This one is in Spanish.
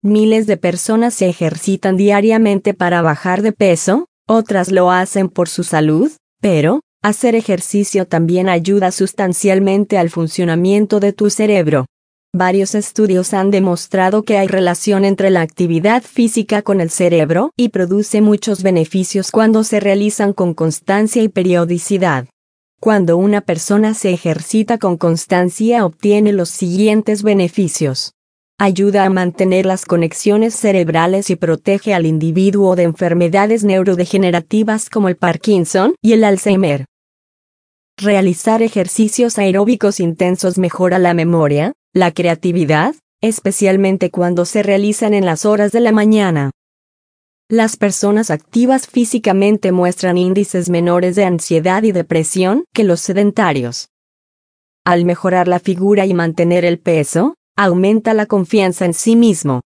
Miles de personas se ejercitan diariamente para bajar de peso, otras lo hacen por su salud, pero hacer ejercicio también ayuda sustancialmente al funcionamiento de tu cerebro. Varios estudios han demostrado que hay relación entre la actividad física con el cerebro y produce muchos beneficios cuando se realizan con constancia y periodicidad. Cuando una persona se ejercita con constancia obtiene los siguientes beneficios. Ayuda a mantener las conexiones cerebrales y protege al individuo de enfermedades neurodegenerativas como el Parkinson y el Alzheimer. Realizar ejercicios aeróbicos intensos mejora la memoria, la creatividad, especialmente cuando se realizan en las horas de la mañana. Las personas activas físicamente muestran índices menores de ansiedad y depresión que los sedentarios. Al mejorar la figura y mantener el peso, aumenta la confianza en sí mismo.